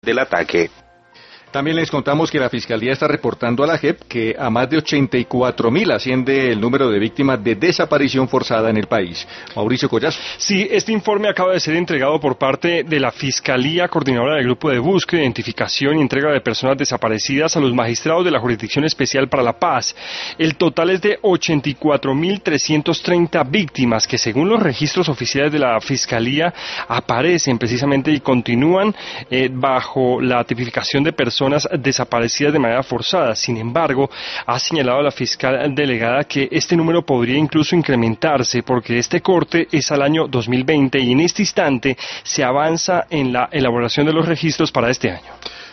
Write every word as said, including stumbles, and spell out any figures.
del ataque. También les contamos que la Fiscalía está reportando a la J E P que a más de ochenta y cuatro mil asciende el número de víctimas de desaparición forzada en el país. Mauricio Collazo. Sí, este informe acaba de ser entregado por parte de la Fiscalía Coordinadora del Grupo de Búsqueda, Identificación y Entrega de Personas Desaparecidas a los magistrados de la Jurisdicción Especial para la Paz. El total es de ochenta y cuatro mil trescientas treinta víctimas que, según los registros oficiales de la Fiscalía, aparecen precisamente y continúan eh, bajo la tipificación de personas personas desaparecidas de manera forzada. Sin embargo, ha señalado la fiscal delegada que este número podría incluso incrementarse porque este corte es al año dos mil veinte y en este instante se avanza en la elaboración de los registros para este año.